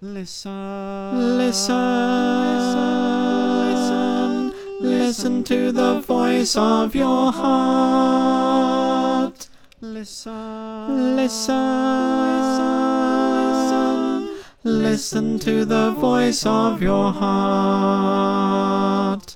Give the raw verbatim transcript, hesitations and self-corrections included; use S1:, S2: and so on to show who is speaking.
S1: Listen, listen, listen to the voice of your heart. Listen, listen, listen to the voice of your heart.